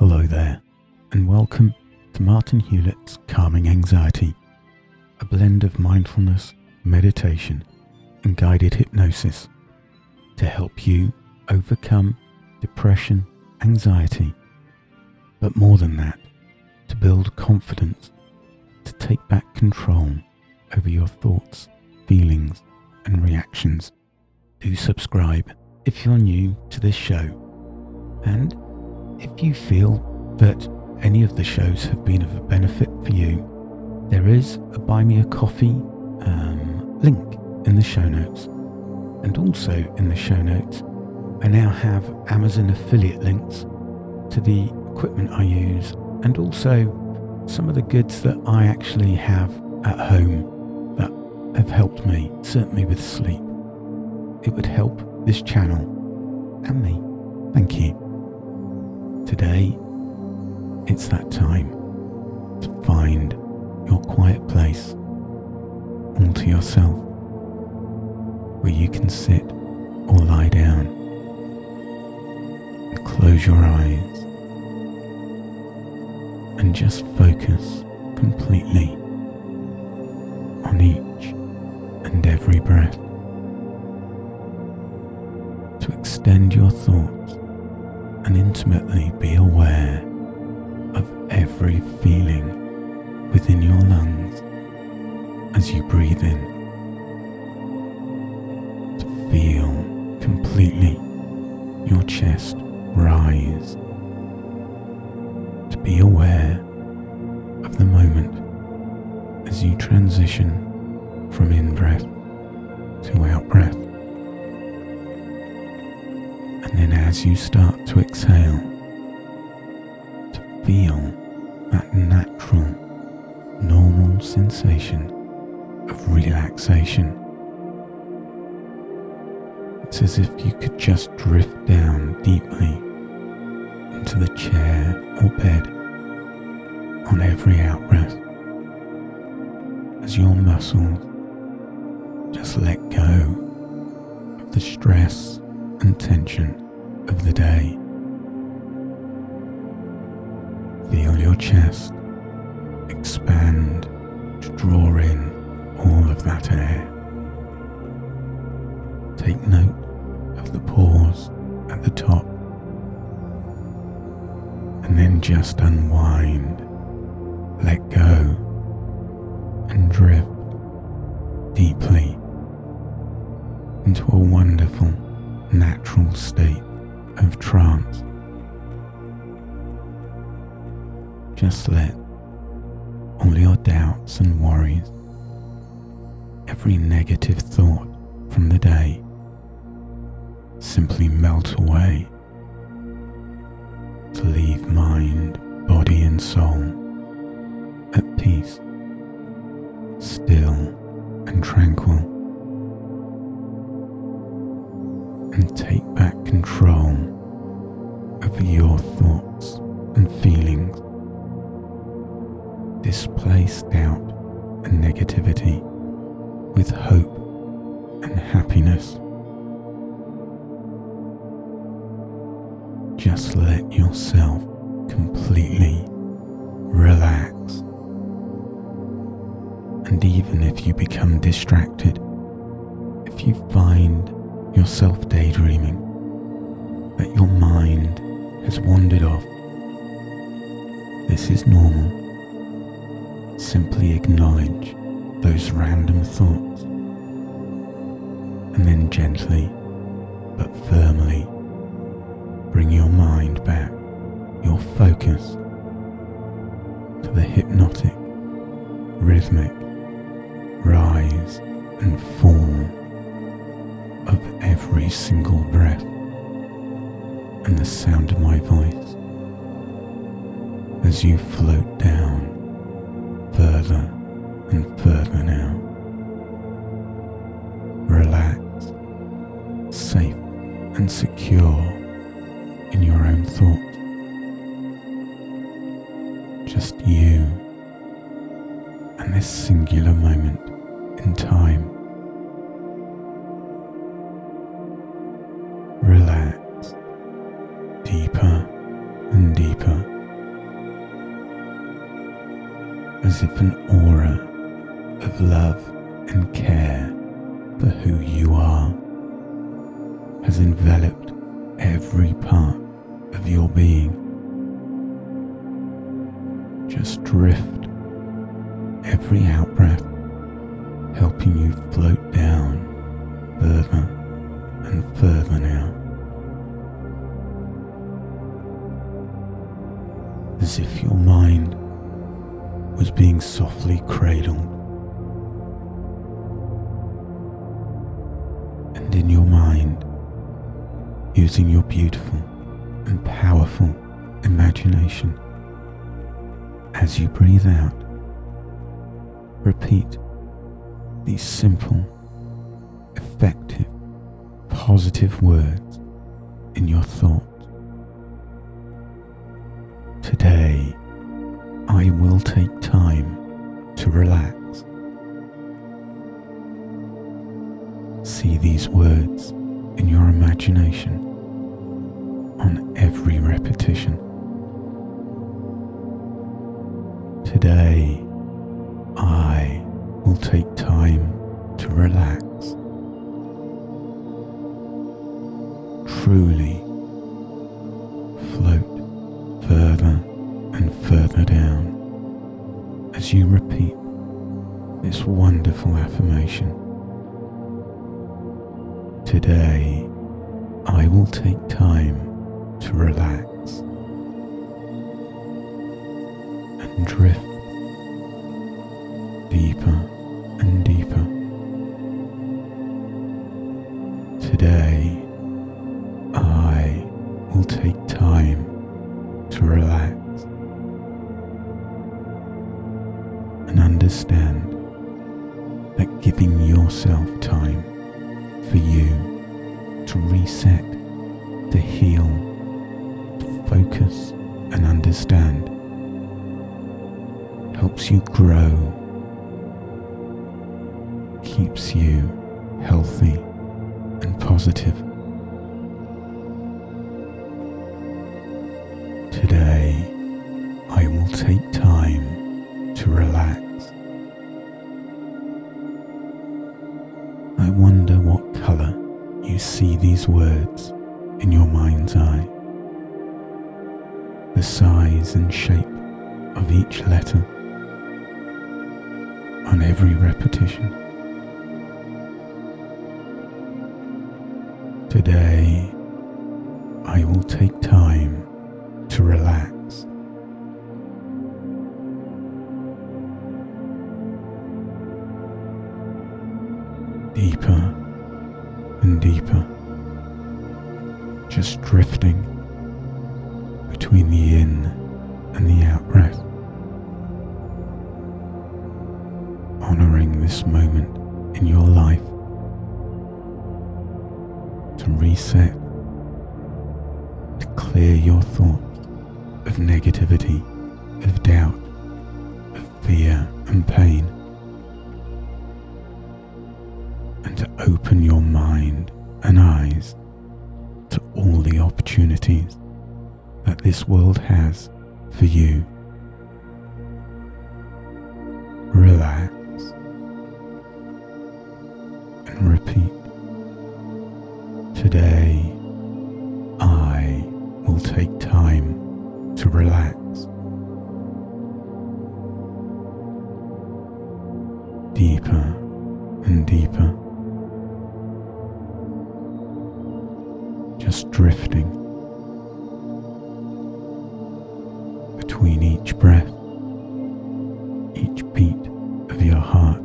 Hello there, and welcome to Martin Hewlett's Calming Anxiety, a blend of mindfulness, meditation, and guided hypnosis to help you overcome depression, anxiety, but more than that, to build confidence, to take back control over your thoughts, feelings, and reactions. Do subscribe if you're new to this show, and if you feel that any of the shows have been of a benefit for you, there is a Buy Me a Coffee link in the show notes. And also in the show notes, I now have Amazon affiliate links to the equipment I use, and also some of the goods that I actually have at home that have helped me, certainly with sleep. It would help this channel and me. Thank you. Today, it's that time to find your quiet place all to yourself, where you can sit or lie down and close your eyes and just focus completely on each and every breath, to extend your thoughts and intimately be aware of every feeling within your lungs as you breathe in, to feel completely your chest rise, to be aware of the moment as you transition from in-breath to out-breath. And then as you start to exhale, to feel that natural, normal sensation of relaxation. It's as if you could just drift down deeply into the chair or bed on every out-breath, as your muscles just let go of the stress and tension of the day. Feel your chest expand to draw in all of that air. Take note of the pause at the top, and then just unwind, let go, and drift deeply into a wonderful natural state of trance. Just let all your doubts and worries, every negative thought from the day, simply melt away, to leave mind, body and soul at peace, still and tranquil, and take back control over your thoughts and feelings. Displace doubt and negativity with hope and happiness. Just let yourself completely relax. And even if you become distracted, if you find yourself daydreaming, that your mind has wandered off, this is normal. Simply acknowledge those random thoughts, and then gently but firmly bring your mind back, your focus, to the hypnotic, rhythmic rise and fall of every single breath and the sound of my voice as you float down further and further now. Relaxed, safe and secure in your own thoughts. Just you and this singular moment in time. Relax deeper and deeper as if an aura of love and care for who you are has enveloped every part of your being. Just drift, every out-breath helping you float down further and further now, as if your mind was being softly cradled, and in your mind, using your beautiful and powerful imagination, as you breathe out, repeat these simple, effective, positive words in your thoughts. Today, I will take time to relax. See these words in your imagination on every repetition. Today, I will take time to relax. Truly float further and further down as you repeat this wonderful affirmation. Today, I will take time to relax and drift deeper and deeper. Today, I will take time to relax and understand that giving yourself time for you to reset, to heal, to focus and understand helps you grow, keeps you healthy and positive. Today, I will take time to relax. I wonder what colour you see these words in your mind's eye. The size and shape of each letter on every repetition. Today, I will take time to relax. Deeper and deeper, just drifting between the in and the out breath, honouring this moment in your life to reset, to clear your thoughts of negativity, of doubt, of fear and pain, and to open your mind and eyes to all the opportunities that this world has for you. Relax and repeat. Today, I will take time to relax. Deeper and deeper, just drifting between each breath, each beat of your heart.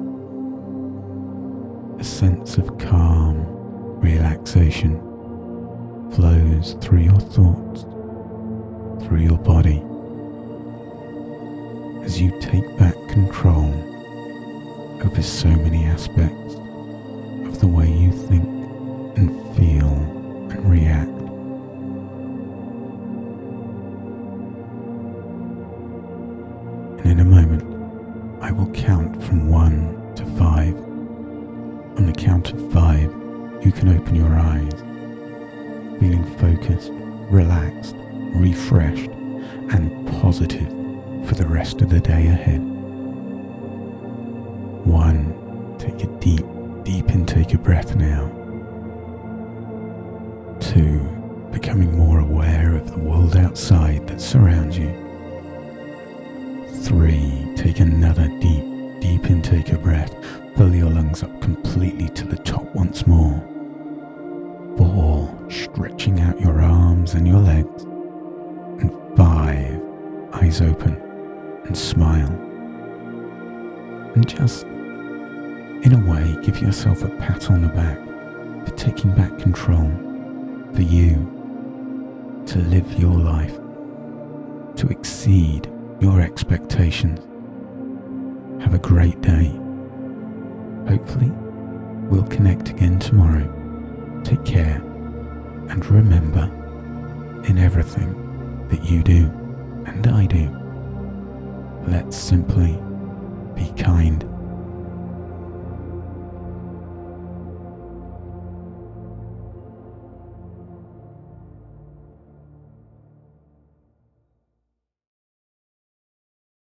A sense of calm, relaxation flows through your thoughts, through your body, as you take back control over so many aspects of the way you think and feel and react. And in a moment, I will count from 1 to 5. On the count of 5, you can open your eyes, feeling focused, relaxed, refreshed, and positive for the rest of the day ahead. 1. Take a deep, deep intake of breath now. 2. Becoming more aware of the world outside that surrounds you. 3. Take another deep, deep intake of breath. Fill your lungs up completely to the top once more. 4. Stretching out your arms and your legs. And 5. Eyes open and smile. And just, in a way, give yourself a pat on the back for taking back control, for you to live your life, to exceed your expectations. Have a great day. Hopefully, we'll connect again tomorrow. Take care, and remember, in everything that you do and I do, let's simply